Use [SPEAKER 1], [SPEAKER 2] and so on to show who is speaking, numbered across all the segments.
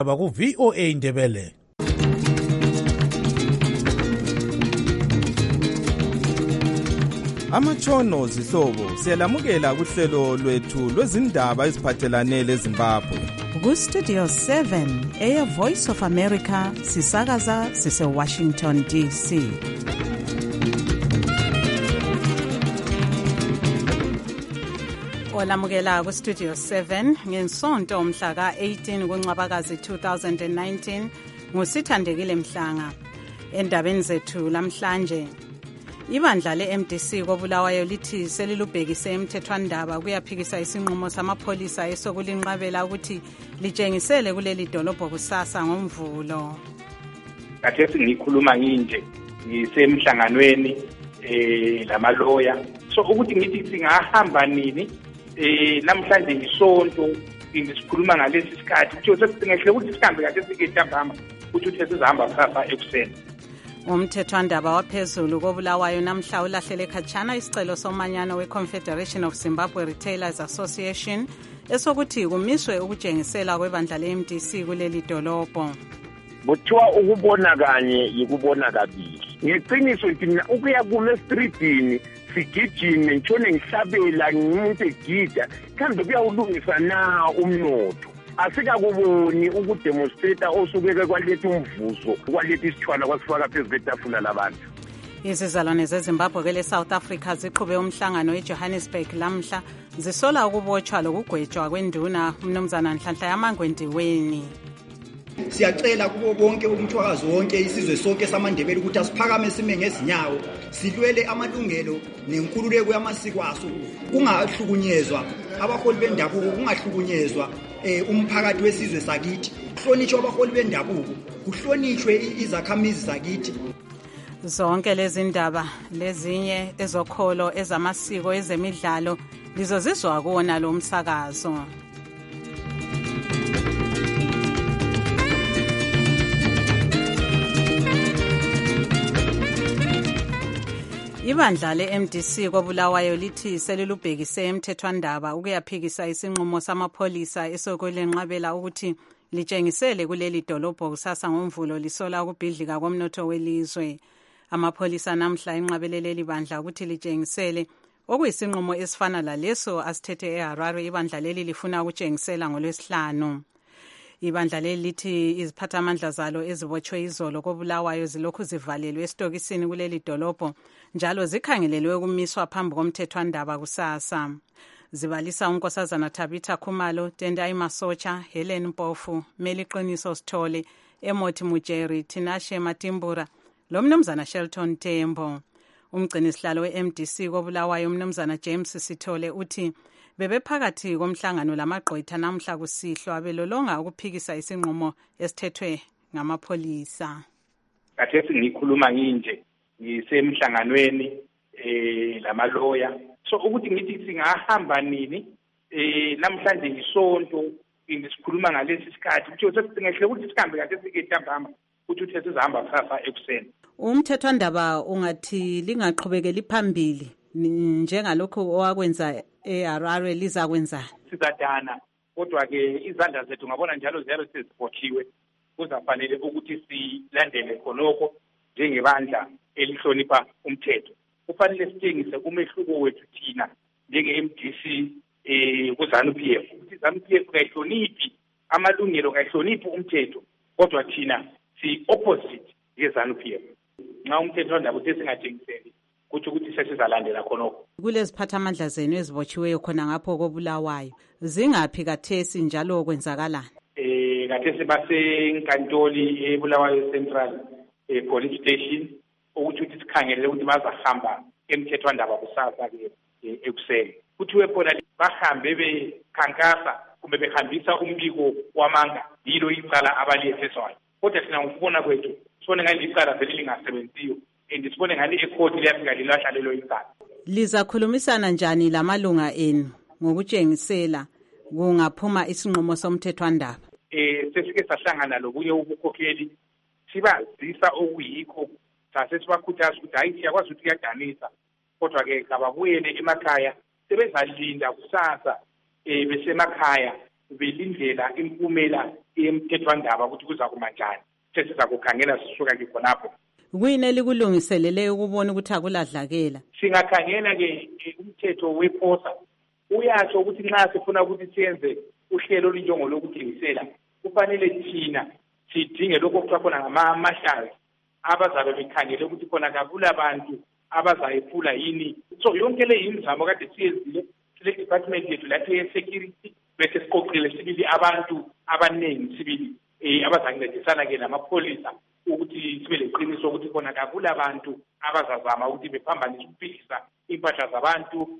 [SPEAKER 1] Ku VOA Indebele.
[SPEAKER 2] Amatshono zihlobo siyalamukela kuhlelo lwethu lwezindaba eziphathelane leZimbabwe.
[SPEAKER 3] Ku Studio 7 Air Voice of America sisakaza sise Washington DC. Olamukela ku Studio 7 ngensonto umhla ka-18 kuNcwabakazi 2019 ngusithandekile Mhlanga. Endabeni zethu lamhlanje, ibandla le-MDC koBulawayo lithi selilubhekise emthethwandaba kuyaphikisa isinqumo samapholisa esokulinqabela ukuthi litshengisele kuleli dolobho kusasa ngoMvulo.
[SPEAKER 4] Khathesi ngikhuluma nginje ngisemhlanganweni lamaloya, so ukuthi ngithi singahamba nini namhlanje ngisonto ngisikhuluma ngalesi sikhathi ukuthi sesingehle ukuthi sihambe kade sikehamba ukuthi sesizahamba kusasa ekuseni.
[SPEAKER 3] Umthethwandaba waphezulu koBulawayo namhla ulahlele khatshana isicelo somanyano we-Confederation of Zimbabwe Retailers Association esokuthi kumiswe ukutshengisela kwebandla le-MDC kuleli dolobho.
[SPEAKER 5] Kuthiwa ukubona kanye yikubona kabili. Ngeqiniso thina ukuya kuma-streetini sigijime ntshone ngihlabela ngumuntu egida kambe kuyawulungisa na umnotho. Asikakuboni ukudemonstrata osukeke kwaletha umvuzo kwaletha isithwala kwasifaka phezu kwetafula labantu.
[SPEAKER 3] Izizalwane zeZimbabwe kele South Africa ziqhube umhlangano eJohannesburg lamhla zisola ukubotshwa lokugwetshwa kwenduna umnumzana Nhlanhla Yamangwendiweni.
[SPEAKER 6] Siyacela kubo bonke umthwakazi wonke isizwe sonke samandebele ukuthi asiphakame sime ngezinyawo silwele amalungelo nenkululeko yamasiko aso, kungahlukunyezwa abaholi bendabuko, kungahlukunyezwa umphakathi wesizwe sakithi, kuhlonishwe abaholi bendabuko, kuhlonishwe izakhamizi zakithi.
[SPEAKER 3] Zonke lezi ndaba lezinye ezokholo ezamasiko ezemidlalo lizozizwa kuona lo msakazo. Ibandla le-MDC koBulawayo lithi selilubhekise emthethwandaba ukuyaphikisa isinqumo samapholisa esokulenqabela ukuthi litshengisele kuleli dolobho kusasa ngoMvulo lisola ukubhidlika komnotho welizwe. Amapholisa namhla enqabelele ibandla ukuthi litshengisele okuyisinqumo esifana laleso asithethe eHarare. Ibandla leli lifuna ukutshengisela ngoLwesihlanu. Ibandla leli lithi iziphathamandla zalo ezibotshwe izolo koBulawayo zilokhu zivalelwe esitokisini kuleli dolobho njalo zikhangelelwe ukumiswa phambi komthethwandaba kusasa. Zibalisa uNkosazana Tabitha Khumalo, Tendai Masocha, Helen Mpofu, Meliqiniso Sithole, Emothi Mujeri, Tinashe Matimbura, lo mnumzana Shelton Tembo. Umgcinisihlalo we-MDC koBulawayo umnumzana James Sithole uthi bebephakathi komhlangano lamagqwetha namhla kusihlwa belolonga ukuphikisa isinqumo esithethwe ngamapholisa.
[SPEAKER 4] Khathesi ngikhuluma nginje ngisemhlanganweni lamaloya, so ukuthi ngithi singahamba nini namhlanje ngisonto ngisikhuluma ngalesi sikhathi ukuthi sesingehle ukuthi sihambe kade sikehamba ukuthi sesizahamba kusasa ekuseni.
[SPEAKER 3] Umthethwandaba ungathi lingaqhubekeli phambili njengalokho owakwenza eHarare lizakwenza.
[SPEAKER 4] Sizadana kodwa ke izandla zethu ngabona njalo ziyabe sezibotshiwe, kuzafanele ukuthi silandele khonokho njengebandla elihlonipha umthetho. Kufanele sitshengise umehluko wethu thina njenge-MDC ku-ZANU-PF ukuthi ZANU-PF kayihloniphi amalungelo, kayihloniphi umthetho, kodwa thina si-opposite ye-ZANU-PF. Nxa umthetho wandaba uthi singatshengiseli kuthi ukuthi sesizalandela khonokho.
[SPEAKER 3] Kuleziphathamandla zenu ezibotshiweyo khona ngapho koBulawayo zingaphi kathesi njalo kwenzakalani?
[SPEAKER 4] Kathesi basenkantoli eBulawayo Central Police Station ukuthi sikhangelele ukuthi bazahamba emthethwandaba kusasa ke ekuseni. Kuthiwe khona bahambe bekhankasa kumbe behambisa umbiko wamanga, yilo icala abaliyetheswayo. Kodwa thina ngokubona kwethu sibone ngale icala vele lingasebenziyo sibone ngale ecourt liyafika lilahla lelo icala.
[SPEAKER 3] Lizakhulumisana njani lamalunga enu ngokutshengisela kungaphuma isinqumo somthethwandaba?
[SPEAKER 4] Sesike sahlangana lobunye ubukhokheli sibazisa okuyikho, sasibakhuthaza ukuthi hayi siyakwazi ukuthi kuyadanisa, kodwa ke kababuyele emakhaya sebezalinda kusasa besemakhaya belindlela impumela emthethwandaba ukuthi kuza kumanjani sesiza kukhangela sisuka ke khonapho.
[SPEAKER 3] Kuyini elikulungiselele ukubona ukuthi akuladlakela?
[SPEAKER 4] Singakhangela-ke umthetho weposa uyatsho ukuthi nxa sifuna ukuthi siyenze uhlelo olunjengolokuthengisela kufanele thina sidinge lokho okuthiwa khona ngama-marshals abazabe bekhangele ukuthi khona kakulabantu abazayephula yini. So yonke le imizamo kade siyenzile sile department yethu lapho ye-security bese siqoqile sibili abantu abaningi sibili abazancedisana-ke namapholisa ukuthi sibe leqiniso ukuthi khona kakulabantu abazazama ukuthi bephambanise ukuphikisa impahla zabantu.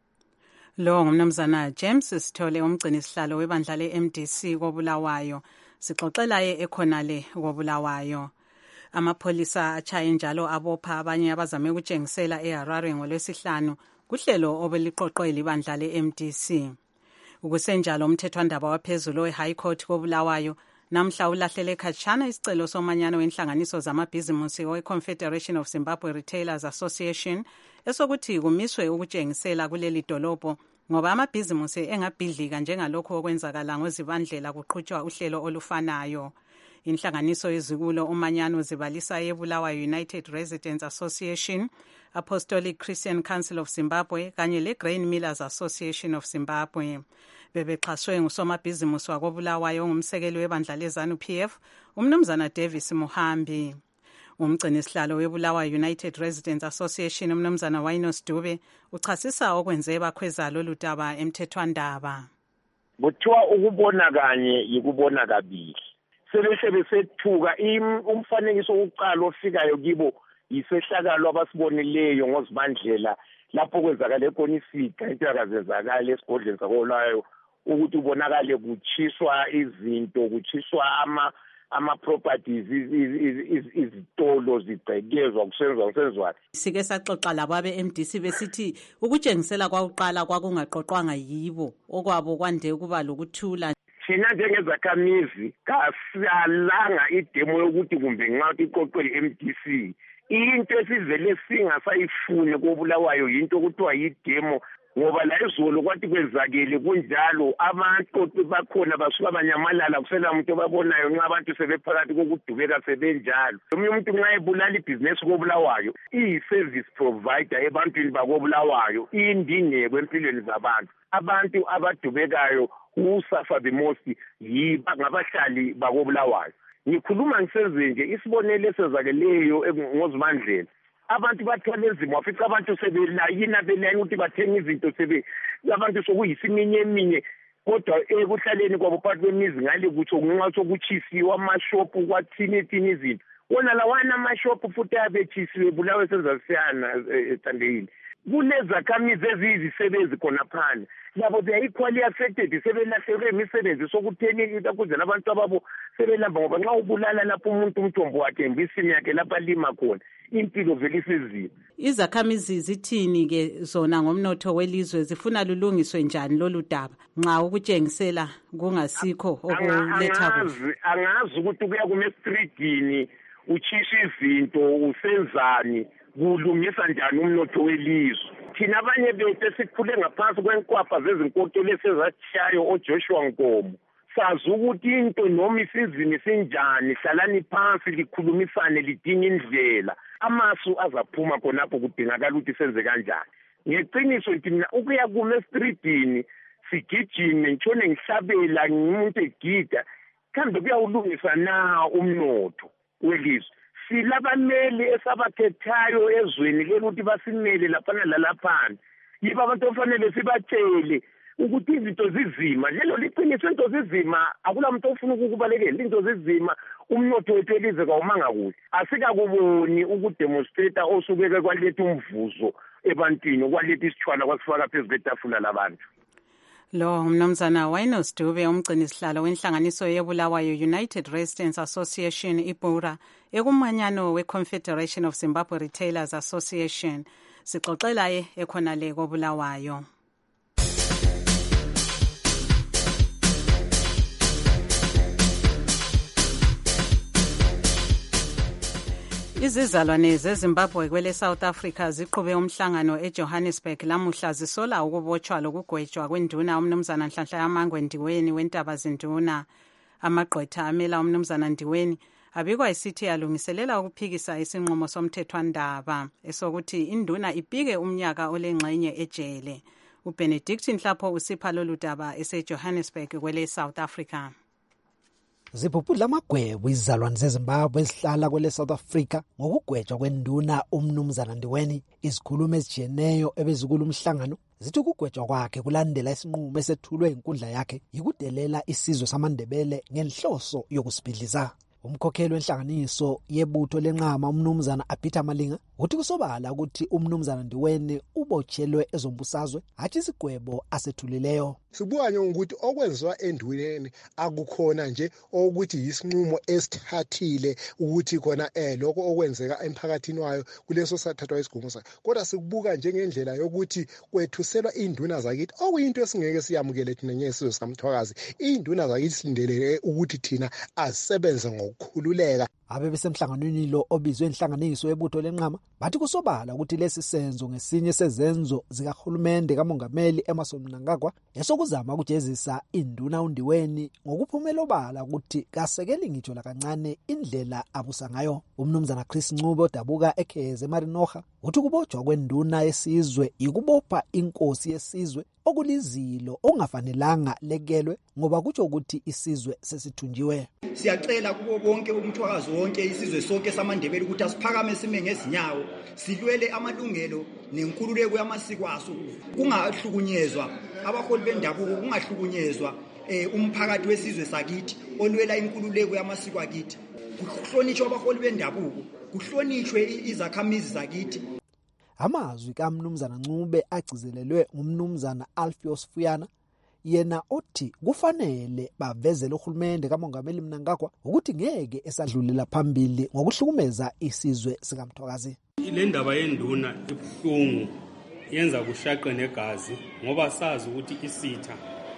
[SPEAKER 3] Lo ngumnumzana James Sithole umgcini sihlalo webandla le-MDC koBulawayo. Sixoxelaye ekhonale koBulawayo. Amapholisa achaye njalo abopha abanye abazame ukutshengisela eHarare ngolwesihlanu kuhlelo obeliqoqwe libandla le-MDC. Ukusenjalo umthethwandaba waphezulu we-High Court koBulawayo namhla ulahlele khatshana isicelo somanyano wenhlanganiso zamabhizimusi we-Confederation of Zimbabwe Retailers Association esokuthi kumiswe ukutshengisela kuleli dolobho ngoba amabhizimusi engabhidlika njengalokho okwenzakala ngozibandlela kuqhutshwa uhlelo olufanayo. Inhlanganiso yezikulo umanyano zibalisa yeBulawayo United Residents Association, Apostolic Christian Council of Zimbabwe kanye le-Grain Millers Association of Zimbabwe. Bebexhaswe ngusomabhizimusi wakoBulawayo ongumsekeli webandla leZANU-PF umnumzana Davis Muhambi. Umgcini sihlalo weBulawayo United Residents Association umnumzana Wainos Dube uchasisa okwenze bakhweza lolu daba emthethwandaba.
[SPEAKER 5] Kuthiwa ukubona kanye yikubona kabili. Sebesethuka umfanekiso wokuqala ofikayo kibo yisehlakalo abasibonileyo ngozibandlela lapho kwenzakala khona isiga into yakazenzakala esigodleni sakoBulawayo ukuthi ubonakale kuchiswa izinto kuchiswa ama-properties izitolo zigcekezwa kusenzwa.
[SPEAKER 3] Sike saxoxa labo abe-MDC besithi ukutshengisela kwakuqala kwakungaqoqwanga yibo okwabo kwande ukuba lokuthula.
[SPEAKER 5] Thina njengezakhamizi kasalanga idemo yokuthi kumbe nxa iqoqwe i-MDC into esivele singasayifune koBulawayo yinto okuthiwa yidemo ngoba la izolo kwathi kwenzakele kunjalo abaqoqi bakhona basuka banyamalala kusela umuntu obabonayo nxa abantu sebephakathi kokudubeka sebenjalo. Omunye umuntu nxa ebulala ibhizinesi koBulawayo iyi-service provider ebantwini bakoBulawayo indingeko empilweni zabantu. Abantu abadubekayo usafa the most ngabahlali bakoBulawayo. Ngikhuluma ngisezenje isibonelo esezakeleyo ngozibandlela. Abantu bathwala enzima wafica abantu sebelayina belayina ukuthi bathenga izinto abantu sokuyisiminye eminye kodwa ekuhlaleni kwabo phakathi kwemizi ngale kutsho ngenxa sokuchisiwa amashopu kwathini izinto. Wona lawana amashopu futhi abechisiwe Bulawayo senzasiyana ethandeyini. Kulezakhamizi eziyizisebenzi khona phandle labo they are equally affected sebelahlekelwe imisebenzi sokutheni ukuze abantu ababo sebelamba ngoba nxa ubulala lapho umuntu umthombo wakhe embisini yakhe lapho alima khona impilo vele isizima.
[SPEAKER 3] Izakhamizi zithini ke zona ngomnotho welizwe zifuna lulungiswe njani lolu daba nxa ukutshengisela kungasikho okuletha kuhle?
[SPEAKER 5] Angazi ukuthi kuya kumestreetini uchisha izinto usenzani kulungisa njani umnotho welizwe. Thina abanye bethu esikhule ngaphansi kwenkwapha zezinkokeli esezashayo oJoshua Nkomo sazi ukuthi into noma isizini sinjani hlalani phansi likhulumisane lidinga indlela amasu azaphuma khonapho kudingakala ukuthi senze kanjani. Ngeqiniso thina ukuya kumestreetini sigijime ngitshone ngihlabela ngumuntu egida kambe kuyawulungisa na umnotho welizwe. Silabameli esabakhethayo ezweni lokuthi basimele lapha nalaphana yiba abantu ofanele sibatshele ukuthi izinto zizima. Lelo liqiniso into zizima akula muntu ofuna ukubalekela into zizima umnotho wethu elizwe kawumanga kuhle. Asikakuboni ukudemonstrate osubeke kwaletha umvuzo ebantwini kwaletha isithwala kwasifaka phezu kwetafula labantu.
[SPEAKER 3] Lo mnumzana Wainos Dube umgcini sihlalo wenhlanganiso yeBulawayo United Residents Association iBura ekumanyano we-Confederation of Zimbabwe Retailers Association. Sixoxelaye ekhonale koBulawayo. Izizalwane zeZimbabwe kwele South Africa ziqhube umhlangano eJohannesburg lamuhla zisola ukubotshwa lokugwetshwa kwenduna umnumzana Nhlanhla Yamangwe Ndiweni wentaba zinduna. Amagqwetha amela umnumzana Ndiweni abikwa isithi alungiselela ukuphikisa isinqumo somthethwandaba esokuthi induna ipike umnyaka olengxenye ejele. uBenedict Nhlapho usipha lolu daba eseJohannesburg kwele South Africa.
[SPEAKER 7] Zibhubhudla amagwebo izizalwane zeZimbabwe ezihlala kwele South Africa ngokugwetshwa kwenduna umnumzana Ndiweni. Izikhulumo ezijiyeneyo ebezikula umhlangano zithi ukugwetshwa kwakhe kulandela isinqumo esethulwe inkundla yakhe yikudelela isizwe samaNdebele ngenhloso yokusibhidliza. Umkhokheli wenhlanganiso yebutho lenqama umnumzana Abita Malinga uthi kusobala ukuthi umnumzana Ndiweni ubotshelwe ezombusazwe hathi isigwebo asethulileyo.
[SPEAKER 8] Sibuka ukuthi okwenziwa enduneni akukhona nje ukuthi isinqumo esithathile ukuthi khona lokho okwenzeka emphakathini wayo kuleso sathathwa isigqumo sakhe, kodwa sikubuka njengendlela yokuthi kwethuselwa induna zakithi okuyinto esingeke siyamukele thina ngesizwe samthwakazi. Induna zakithi silindele ukuthi thina asebenze ngokukhululeka.
[SPEAKER 7] Abe besemhlanganweni lo obizwe inhlanganiso yebutho lenqama bathi kusobala ukuthi lesi senzo ngesinye sezenzo zikahulumende kamongameli Emmerson Mnangagwa esokuzama ukujezisa induna uNdiweni ngokuphumela obala ukuthi kasekeli ngitsho la kancane indlela abusa ngayo. Umnumzana Chris Ncube odabuka eKheze eMarinoha uthi kubotshwa kwenduna yesizwe ikubopha inkosi yesizwe okulizilo ongafanelanga lekelwe ngoba kutsho ukuthi isizwe sesithunjiwe.
[SPEAKER 6] Siyacela kubo bonke umthwakazi wonke isizwe sonke samaNdebele ukuthi asiphakame sime ngezinyawo silwele amalungelo nenkululeko yamasiko aso, kungahlukunyezwa abaholi bendabuko, kungahlukunyezwa umphakathi wesizwe sakithi olwela inkululeko yamasiko akithi, kuhlonishwe abaholi bendabuko, kuhlonishwe izakhamizi zakithi.
[SPEAKER 7] Amazwi kaMnumzana Ncube agcizelelwe ngumnumzana Alpheus Fuyana yena othi kufanele bavezele uhulumende kamongameli Mnangagwa ukuthi ngeke esadlulela phambili ngokuhlukumeza isizwe sikamthwakazi.
[SPEAKER 9] Le ndaba yenduna ibuhlungu yenza kushaqe negazi ngoba sazi ukuthi isitha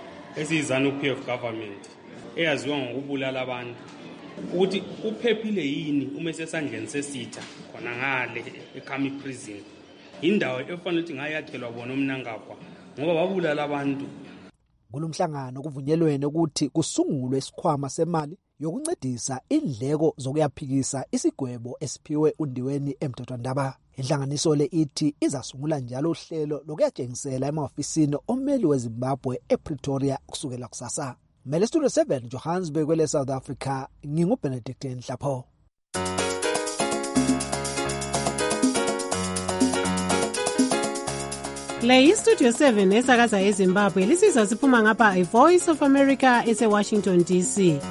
[SPEAKER 9] esizana uPF government eyaziwa ngokubulala abantu ukuthi uphephile yini uma sesandleni sesitha khona ngale eKhami prison. Indawo efanele ukuthi ngayakhelwa bona uMnangagwa ngoba babulala abantu.
[SPEAKER 7] Kulomhlangano kuvunyelwene ukuthi kusungulwe isikhwama semali yokuncedisa indleko zokuyaphikisa isigwebo esiphiwe uNdiweni emthethwandaba. Inhlanganiso le ithi izasungula njalo uhlelo lokuyatshengisela emahofisini ommeli weZimbabwe ePretoria kusukela kusasa. Mele Studio 7 Johannesburg kwele South Africa, nginguBenedict Nhlapho.
[SPEAKER 10] Le Studio 7 esakaza eZimbabwe lisizwa siphuma ngapha iVoice of America eseWashington DC.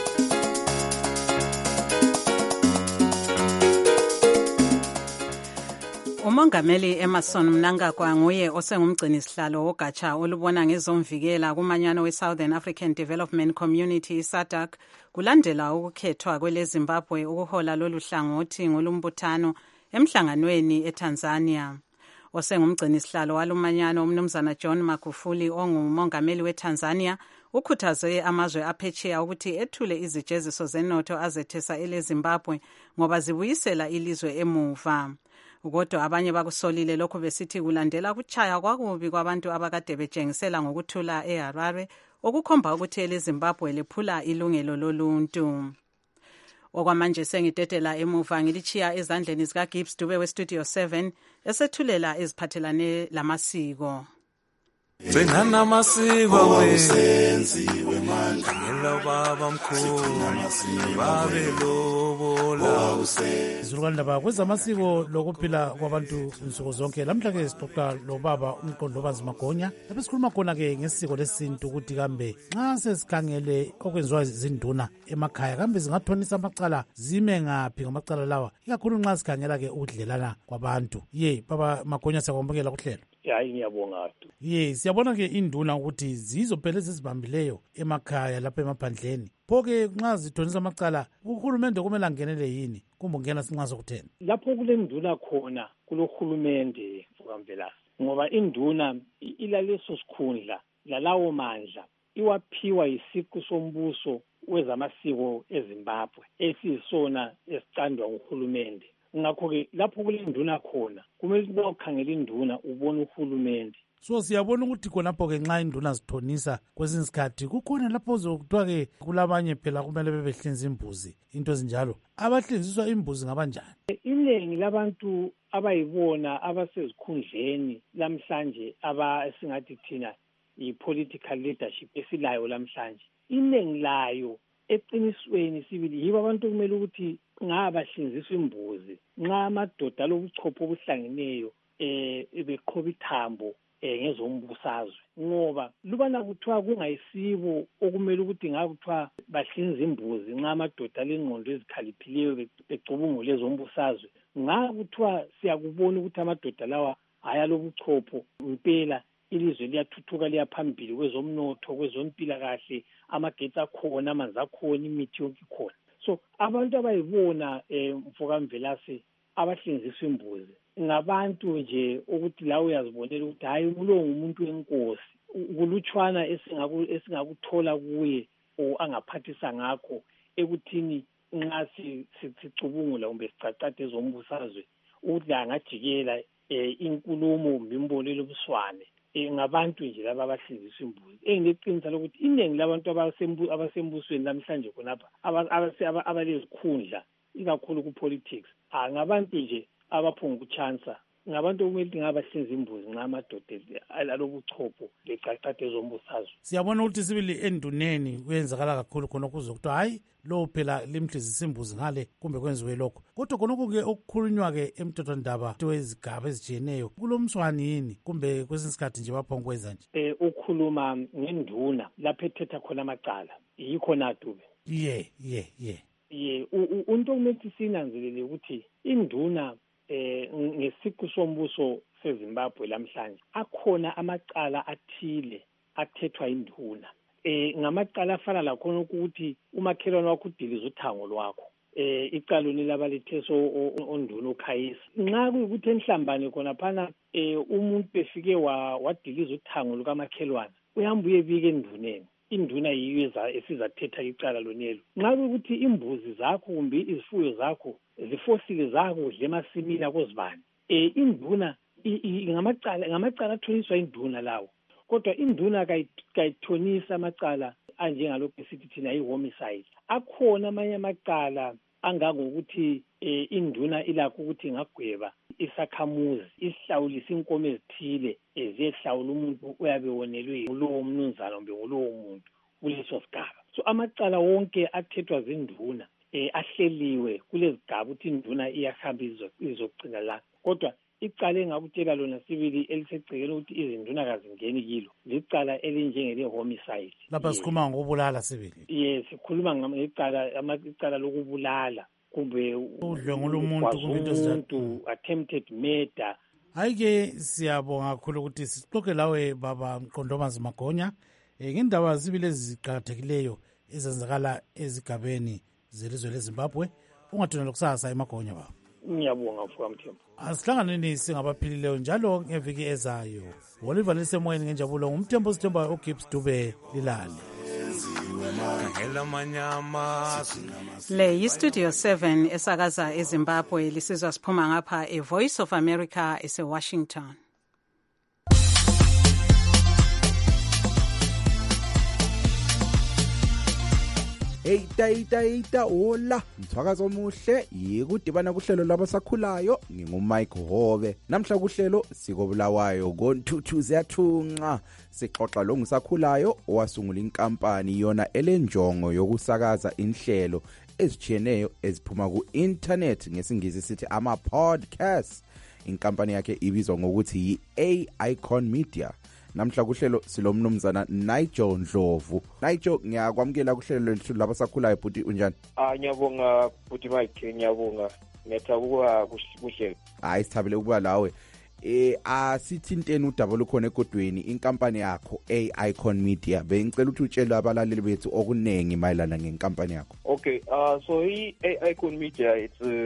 [SPEAKER 3] Umongameli Emmerson Mnangagwa nguye osengumgcini sihlalo wogatsha olubona ngezomvikela kumanyano weSouthern African Development Community SADC kulandela ukukhethwa kwele Zimbabwe ukuhola lolu hlangothi ngolumbuthano emhlanganweni eTanzania. Osengumgcini sihlalo walumanyano umnumzana John Magufuli ongumongameli weTanzania ukhuthaze amazwe aphetsheya ukuthi ethule izijeziso zenotho azethesa eleZimbabwe ngoba zibuyisela ilizwe emuva. Kodwa abanye bakusolile lokho besithi kulandela ukuchaya kwakubi kwabantu abakade betshengisela ngokuthula eHarare okukhomba ukuthi eleZimbabwe lephula ilungelo loluntu. Okwamanje sengidedela emuva ngilichiya ezandleni zika Gibbs Dube weStudio 7 esethulela eziphathelane lamasiko.
[SPEAKER 11] Sengana amasiko wesenziwe manje ngelo baba mkhulu babe lobola
[SPEAKER 1] Izulukwane laba kwezamasiko lokuphila kwabantu insuku zonke. Lamhla ke sixoxa lo baba uMqondlobazi Magonya lapho sikhuluma khona ke ngesiko lesintu ukuthi kambe nxa sesikhangele okwenziwa izinduna emakhaya kambe zingathonisa amacala zime ngaphi ngamacala lawa ikakhulu nxa sikhangela ke ukudlelana kwabantu. Baba Magonya siyakwamukela kuhlelo.
[SPEAKER 12] Hayi ngiyabonga.
[SPEAKER 1] Siyabona ke induna ukuthi zizophela ezizibambileyo emakhaya lapha emaphandleni. Phoke nxa zithonisa amacala uhulumende kumele angenele yini kumbe ungena sinxa sokuthena?
[SPEAKER 12] Lapho kulenduna khona kulohulumende fukamvelasi ngoba induna ilaleso sikhundla lalawo mandla iwaphiwa isiqu sombuso wezamasiko eZimbabwe esisona esicandwa nguhulumende ngakho-ke lapho kule nduna khona kumele ukuthi ukhangela induna ubone uhulumende.
[SPEAKER 1] So siyabona ukuthi khonapho-ke nxa induna zithonisa kwesinye isikhathi kukhona lapho zokuthiwa-ke kulabanye phela kumele bebehlinza imbuzi into ezinjalo. Abahlinziswa imbuzi ngabanjani?
[SPEAKER 12] Iningi labantu abayibona abasezikhundleni lamhlanje esingathi thina i-political leadership esilayo lamhlanje, iningi layo eqinisweni sibili yibo abantu kumele ukuthi ngabahlinziswa imbuzi nxa amadoda alobuchopho obuhlangeneyo beqhoba ithambo ngezombusazwe, ngoba lubana kuthiwa kungayisibo okumele ukuthi ngakuthiwa bahlinza imbuzi nxa amadoda alengqondo ezikhaliphileyo becubungula ezombusazwe. Ngakuthiwa siyakubona ukuthi amadoda lawa ayalobuchopho impela, ilizwe liyathuthuka liyaphambili kwezomnotho, kwezompilakahle, amagetsi akhona, amanzi akhona, imithi yonke ikhona. So abantu abayibona Mfokamvelase abahlinziswa imbuzi ngabantu nje ukuthi la uyazibonela ukuthi hayi kulo ngumuntu wenkosi, kulutshwana esingakuthola kuye o angaphathisa ngakho ekuthini nxa sicubungula kumbe sicacade ezombusazwe ukuthi angajikela inkulumo imbonelo obuswane ngabantu nje laba abahlinziswa imbuzi. Engineqinisa lokuthi iningi labantu abasembusweni namhlanje khonapha abalezikhundla ikakhulu ku-politics ngabantu nje abaphunga ukuchansa, ngabantu okumele ukuthi ngabahlinza imbuzi nxa amadoda alobuchopho lecacade ezombusazwe.
[SPEAKER 1] Siyabona ukuthi sibili enduneni kuyenzakala kakhulu khona kuze kuthiwa hayi lo phela limhlizisa imbuzi ngale kumbe kwenziwe lokho. Kodwa khonokho-ke okukhulunywa-ke emthethwandaba wezigaba ezitshiyeneyo kulomswani yini kumbe kwesinye isikhathi nje baphongukwenza nje?
[SPEAKER 12] Ukhuluma ngenduna lapho ethetha khona amacala yikho natube. Into okumele sinanzelele ukuthi induna ngesiqu sombuso seZimbabwe lamhlanje akhona amacala athile athethwa induna. Ngamacala afana lakhona ukuthi umakhelwane wakho udiliza uthango lwakho, icala labalethe onduna uKhayisa. Nxa kuyikuthi enhlambane khona phana umuntu befike wadiliza uthango lukamakhelwane, uyahamba uyebika enduneni. Induna yiyo esizathetha icala lonelo. Nxa kuyikuthi imbuzi zakho kumbe izifuyo zakho zifosile zakudla emasimini akozibani, induna ngamacala athoniswa induna lawo. Kodwa induna kayithonisa amacala anjengalokhu esithi thina i-homicide. Akhona amanye amacala angangokuthi induna ilakho ukuthi ingagweba isakhamuzi, isihlawulisa inkomo ezithile ziyehlawula umuntu oyabe wonelwe ngulowo mnumzana kumbe ngulowo muntu kuleso sigaba. So amacala wonke athethwa zinduna ahleliwe kulezigaba ukuthi induna iyahamba izogcina la. Kodwa icala engakutshela lona sibili elisegcekeni ukuthi izinduna kazingeni kilo licala elinjengele-homicide.
[SPEAKER 1] Lapha sikhuluma ngokubulala sibili.
[SPEAKER 12] Sikhuluma icala lokubulala kumbe
[SPEAKER 1] udlwengula umuntu kumbe into ezinjalo,
[SPEAKER 12] attempted murder.
[SPEAKER 1] Hayi-ke siyabonga kakhulu ukuthi sixoxe lawe baba Mqondobazi Magonya ngendaba zibili eziqakathekileyo ezenzakala ezigabeni zelizwe leZimbabwe. Ungathonela kusasa eMagonya baba.
[SPEAKER 12] Ngiyabonga mfowethu.
[SPEAKER 1] Asihlanganeni singabaphilileyo njalo ngeviki ezayo. Oliver lisemoyeni ngenjabulo ngumthembo sithemba uGibbs Dube Lilale.
[SPEAKER 3] Le yi-Studio 7 esakaza eZimbabwe lisizwa siphuma ngapha eVoice of America eseWashington.
[SPEAKER 2] Eita hola mthwakazo omuhle yikudibana kuhlelo labasakhulayo ngingumike Hove. Namhla kuhlelo sikobulawayo konthuthu ziyathunqa sixoxa lo ngisakhulayo owasungula inkampani yona elenjongo yokusakaza inhlelo ezichiyeneyo eziphuma ku-internet ngesingisi sithi ama-podcast. Inkampani yakhe ibizwa ngokuthi yi-A-Icon Media. Namhla kuhlelo silomnumzana Nigel Ndlovu. Nigel, ngiyakwamukela kuhlelo lethu labasakhulayo bhuti, unjani?
[SPEAKER 13] Ngiyabonga bhuti Mike, ngiyabonga. Ngiyathabuka kuhlelo.
[SPEAKER 2] Hayi sithabile ukuba lawe. Asithinteni udaba lukhona egodweni inkampani yakho A-Icon Media. Bengicela ukuthi utshele abalaleli bethu okunengi mayelana ngenkampani yakho.
[SPEAKER 13] Okay, so i-A-Icon Media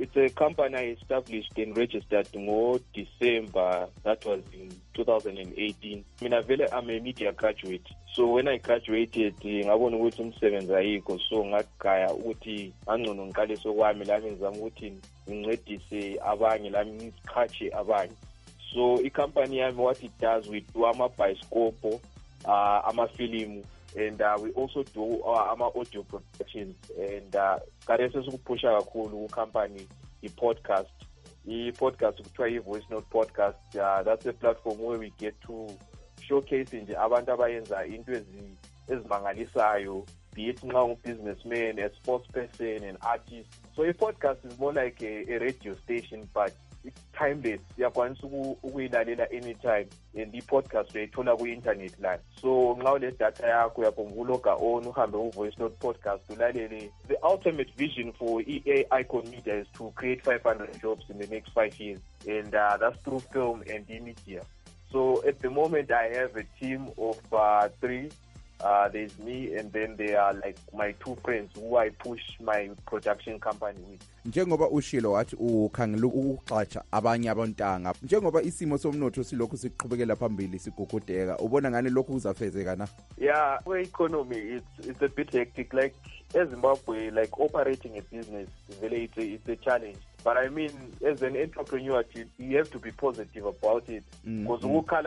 [SPEAKER 13] It's a company I established and registered in December. That was in 2018. I'm a media graduate. So when I graduated, ngabona ukuthi umsebenzi ayikho, so ngagaya ukuthi angcono ngiqaliso kwami la ngizama ukuthi ngincedise abanye la ngiqhatshe abanye. So i-company yami, what it does, we do ama-bioscope, ama-film, and we also do ama-audio productions. And kareso sikuphusha kakhulu ku-company i-podcast. I-podcast kuthiwa i-Voice Note Podcast. That's a platform where we get to showcase nje abantu abayenza into ezimangalisayo, be it nxa businessman, a sports person, an artist. So i-podcast is more like a radio station, but it's timeless. Uyakwanisa ukuyilalela anytime, and i-podcast uyayithola ku-internet la. So nxa ule data yakho uyaphonguloga on uhambe u-Voice Note Podcast ulalele. The ultimate vision for Icon Media is to create 500 jobs in the next 5 years, and that's through film and media. So at the moment, I have a team of 3. There's me, and then there are like my 2 friends who I push my production company with.
[SPEAKER 2] Njengoba ushilo wathi ukhangela ukuxatsha abanye abontanga, njengoba isimo somnotho silokhu siqhubekela phambili sigugudeka, ubona ngani lokhu kuzafezeka na?
[SPEAKER 13] Yeah, for economy, it's a bit hectic. Like Zimbabwe, like operating a business, really it's a challenge. But I mean, as an entrepreneur, you have to be positive about it, because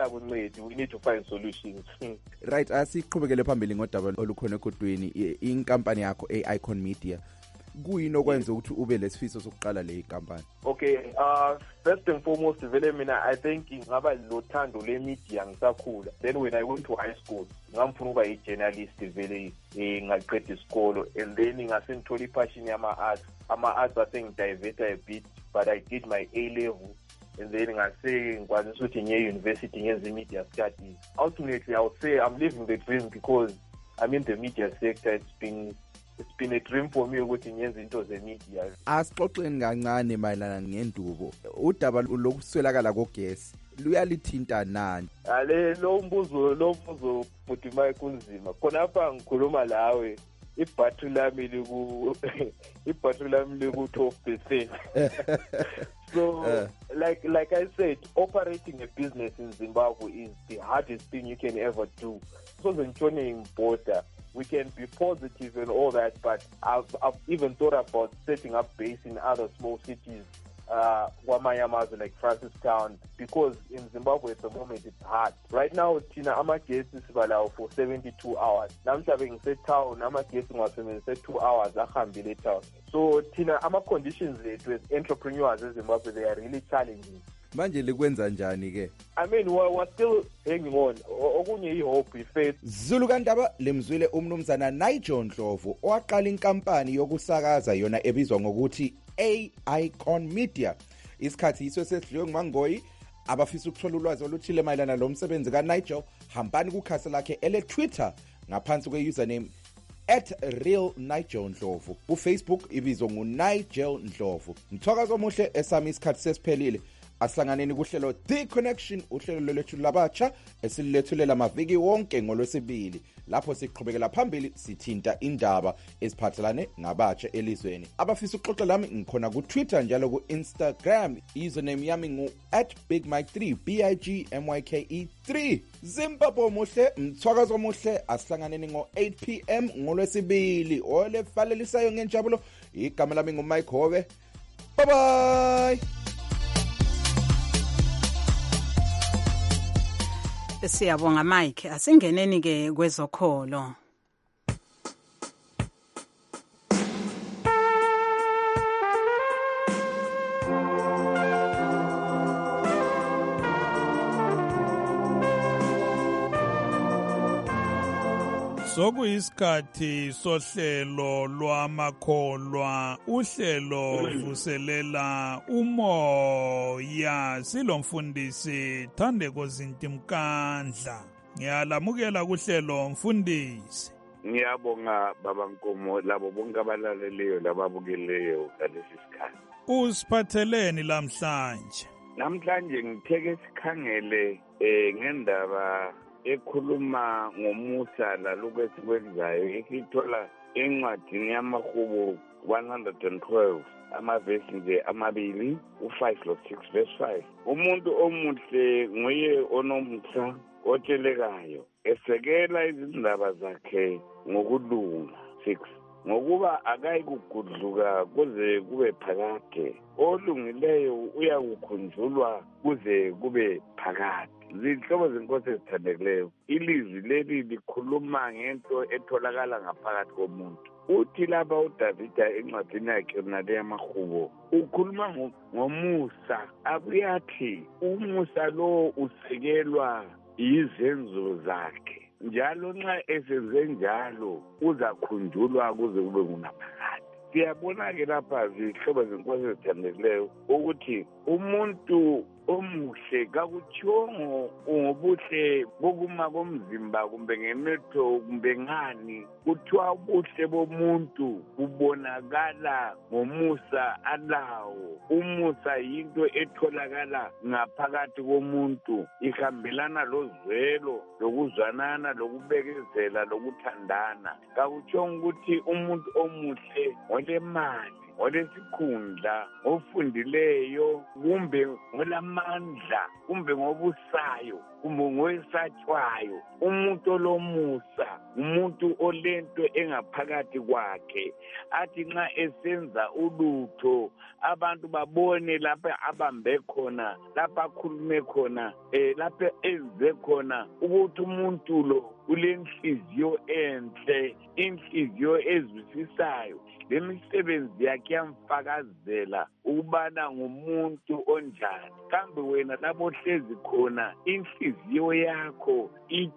[SPEAKER 13] we need to find solutions.
[SPEAKER 2] Right, asiqhubekele phambili ngodaba olukhona ekodweni inkampani yakho Icon Media. Kuyini okwenza ukuthi ube lesifiso sokuqala le company?
[SPEAKER 13] Okay, first and foremost, vele mina I think ngaba lothando le media ngisakhula. Then when I went to high school, ngamfuna ukuba i-journalist vele ngaqeda isikolo, and then ngasengithola ipassion yama-arts. Ama-arts asengidivert a bit, but I did my A level, and then ngase ngikwanisa ukuthi ngiye university ngenze media studies. Ultimately, I would say I'm living the dream because I'm in the media sector. It's been a dream for me ukuthi ngenze into ze-media.
[SPEAKER 2] Asixoxeni kancane mayelana ngendubo. Udaba lokuswelakala kogesi luyalithinta nani?
[SPEAKER 13] Lo mbuzo futhi mayikunzima. Khonapha ngikhuluma lawe, ibhatri lami liku 12%. So like I said, operating a business in Zimbabwe is the hardest thing you can ever do. So in border, we can be positive and all that, but I've even thought about setting up base in other small cities, Wamayamazo, like Francistown, because in Zimbabwe at the moment it's hard. Right now, Tina, amagesi sibalawo for 72 hours. Namhlanje ngisetown, amagesi ngiwasebenzise 2 hours ahambile town. So Tina, ama-conditions zethu as entrepreneurs in Zimbabwe, they are really challenging.
[SPEAKER 2] Manje likwenza njani ke?
[SPEAKER 13] I mean, we're still hanging on. Okunye i-hope, i-faith.
[SPEAKER 2] Zulu kaNdaba lemzwile umnumzana Nigel Ndlovu owaqala inkampani yokusakaza yona ebizwa ngokuthi Icon Media. Isikhathi iso sesidliwe nguMangoyi. Abafisa ukuthola ulwazi oluthile mayelana lo msebenzi kaNigel, hambani kukhasi lakhe ele-Twitter ngaphansi kwe-username @realNigelNdlovu. Ku-Facebook ibizwa nguNigel Ndlovu. Mthokazi omuhle esami isikhathi sesiphelile. Asihlanganeni kuhlelo The Connection, uhlelo lwethu labatsha esilethulela amaviki wonke ngolwesibili, lapho siqhubekela phambili sithinta indaba eziphathelane ngabatsha elizweni. Abafisa ukuxoxa lami ngikhona ku Twitter njalo ku Instagram. Username yami ngu @bigmike3 BIGMYKE3. Zimbabwe muhle, mthwakazi omuhle, asihlanganeni ngo-8 PM ngolwesibili. Olefalelisayo ngenjabulo, igama lami nguMike Hove. Bye bye.
[SPEAKER 3] Siyabonga Mike, asingeneni ke kwezokholo.
[SPEAKER 14] Sokuyisikhathi sohlelo lwamakholwa, uhlelo vuselela umoya, silomfundisi Thandeko Zintimkandla. Ngiyalamukela kuhlelo mfundisi.
[SPEAKER 15] Ngiyabonga baba Nkomo labo bonke abalaleleyo lababukeleyo ngalesi sikhathi.
[SPEAKER 14] Usiphatheleni lamhlanje?
[SPEAKER 15] Namhlanje ngitheke sikhangele ngendaba ekhuluma ngomusa lalokwesikwenzayo. Ikithola encwadini yamahubo 112 amavesi nje amabili u5 lo6 verse 5. Umuntu omuhle nguye onomtha otshelekayo esekela izindaba zakhe ngokulunga. 6. Ngokuba akayikugudluka kuze kube phakade, olungileyo uyakukhunjulwa kuze kube phakade. Zihlobo zenkosi ezithandekileyo, ilizwi leli likhuluma ngento etholakala ngaphakathi komuntu. Uthi lapha uDavida encwadini yakhe nale yamahubo ukhuluma ngomusa, akuyathi umusa lo usekelwa izenzo zakhe, njalo nxa esenze njalo uzakhunjulwa kuze kube ngunaphakade. Siyabona-ke lapha zihlobo zenkosi ezithandekileyo ukuthi umuntu omuhle kakutshongo ngobuhle bokuma komzimba kumbe ngenetho kumbe ngani, kuthiwa ubuhle bomuntu bubonakala ngomusa alawo. Umusa yinto etholakala ngaphakathi komuntu, ihambelana lozwelo, lokuzwanana, lokubekezela, lokuthandana. Kakutshongo ukuthi umuntu omuhle olemali, olesikhundla, ofundileyo, kumbe ngolamandla, kumbe ngobusayo, kumbe ngoesatshwayo. Umuntu olomusa umuntu olento engaphakathi kwakhe, athi nxa esenza ulutho abantu babone lapha abambe khona, lapha akhulume khona, lapha enze khona, ukuthi umuntu lo ulenhliziyo enhle, inhliziyo ezwisisayo. Lemisebenzi yakhe yamfakazela ukubana ngumuntu onjani. Kambe wena lapho hlezi khona inhliziyo yakho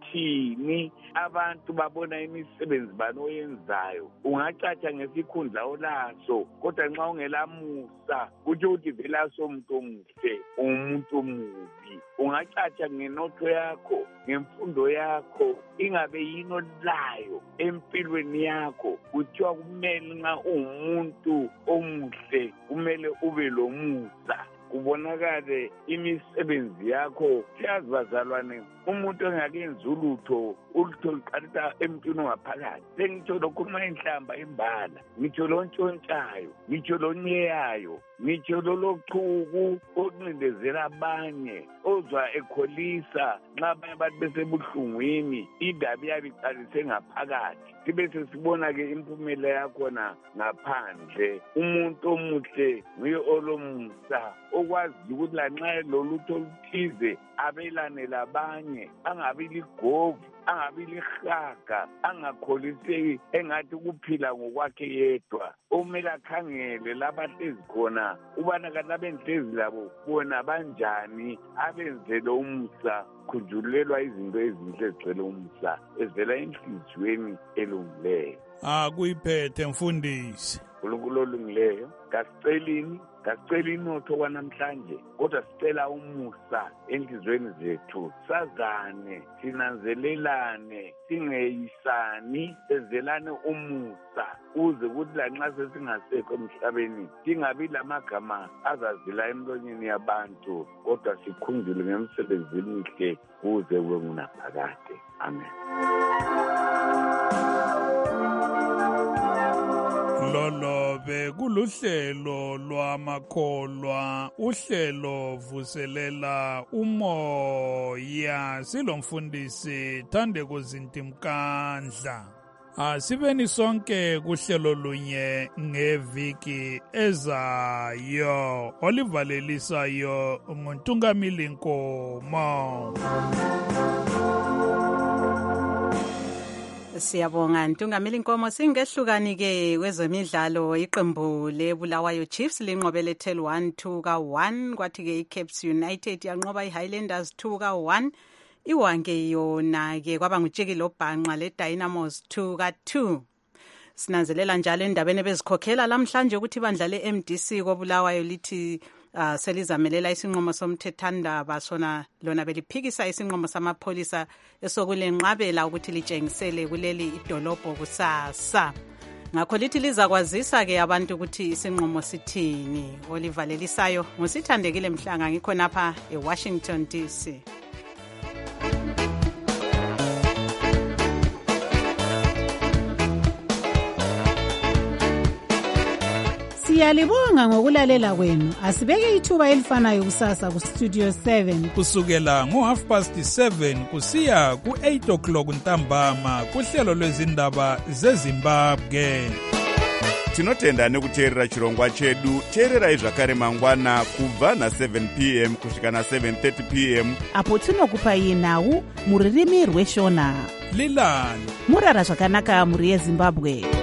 [SPEAKER 15] ithini? Abantu babona imisebenzi banoyenzayo, ungacatsha ngesikhundla olaso, kodwa nxa ungelamusa kutsho ukuthi vela somuntu omuhle umuntu omubi. Ungacatsha ngenotho yakho, ngemfundo yakho, ingabe yini olayo empilweni yakho, kuthiwa kumele nxa umuntu omuhle kumele ube lomusa, kubonakale imisebenzi yakho. Siyazi bazalwane, umuntu engakenzi ulutho luqalisa emntwini ongaphakathi. Sengitsho lokhuluma inhlamba imbala, ngitsho lontshontshayo, ngitsho lonyeyayo, ngitsho lolochuku oncindezela abanye, ozwa ekholisa nxa abanye abantu besebuhlungwini, indaba iyabe iqalise ngaphakathi. Sibe sesibona-ke impumela yakhona ngaphandle. Umuntu omuhle nguye olomusa, okwazi ukuthi lanxa lolutho oluthize abelane labanye, angabi ligovu, angabi lihaga, angakholiseki engathi ukuphila ngokwakhe yedwa. Omele akhangele lapha hlezi khona ubana kanti abenhlezi labo bona banjani, abenzele umusa, khunjulelwa izinto ezinhle ezigcwele umusa ezivela enhliziyweni elungileyo.
[SPEAKER 14] Kuyiphethe mfundisi.
[SPEAKER 15] uNkulunkulu olungileyo, kasiceli inotho kwanamhlanje, kodwa sicela umusa enhlizweni zethu, sazane, sinanzelelane, singeyisani, sezelane umusa, uze kuthi lanxa sesingasekho emhlabeni singabi lamagama azazila emlonyeni yabantu, kodwa sikhunjule ngemisebenzi emihle kuze kube ngunaphakade. Amen.
[SPEAKER 14] Lolo bekuluhlelo lwamakholwa, uhlelo vuselela umoya, silomfundisi Thandeko Zintimkandla. Asibeni sonke kuhlelo lunye ngeviki ezayo, olivalelisayo nguNtungamili Nkomo.
[SPEAKER 3] Siyabonga Ntungamili Nkomo. Singehlukani-ke kwezemidlalo, iqembu leBulawayo Chiefs linqobele Tel 1-1, kwathi-ke iCaps United yanqoba iHighlanders 2-1. Iwange yona-ke kwaba ngutshiki lobhanqa leDynamos 2-2. Sinanzelela njalo endabeni bezikhokhela lamhlanje ukuthi ibandla leMDC koBulawayo lithi selizamelela isinqumo somthethandaba sona lona beliphikisa isinqumo samapholisa esokulenqabela ukuthi litshengisele kuleli idolobho kusasa. Ngakho lithi lizakwazisa-ke abantu ukuthi isinqumo sithini. Olivalelisayo ngusithandekile Mhlanga, ngikho napha eWashington DC.
[SPEAKER 10] Siyalibonga ngokulalela kwenu. Asibeke ithuba elifanayo kusasa ku Studio 7
[SPEAKER 14] kusukela ngo7:30 kusiya ku8 o'clock ntambama kuhlelo lwezindaba zeZimbabwe.
[SPEAKER 16] Tinotenda nekuteerera chirongwa chedu. Teererai zvakare mangwana kubva na7 p.m. kusvika na7:30 p.m.
[SPEAKER 17] apo tinokupai nhau muririmi rweshona.
[SPEAKER 14] Lilani
[SPEAKER 17] murara zvakanaka muri yeZimbabwe.